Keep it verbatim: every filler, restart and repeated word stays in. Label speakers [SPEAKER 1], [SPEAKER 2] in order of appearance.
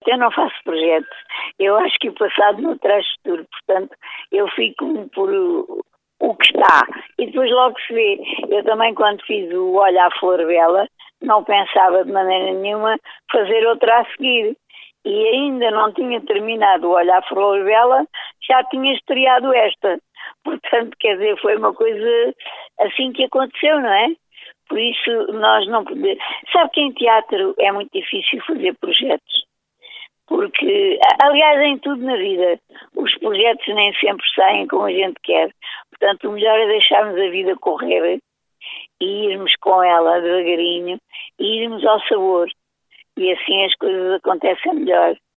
[SPEAKER 1] eu não faço projetos. Eu acho que o passado não traz futuro, portanto, eu fico por o, o que está. E depois logo se vê. Eu também, quando fiz o Olha a Flor Bela, não pensava de maneira nenhuma fazer outra a seguir. E ainda não tinha terminado o Olha a Flor Bela, já tinha estreado esta. Portanto, quer dizer, foi uma coisa assim que aconteceu, não é? Por isso, nós não podemos... Sabe que em teatro é muito difícil fazer projetos. Porque, aliás, em tudo na vida, os projetos nem sempre saem como a gente quer. Portanto, o melhor é deixarmos a vida correr e irmos com ela devagarinho e irmos ao sabor. E assim as coisas acontecem melhor.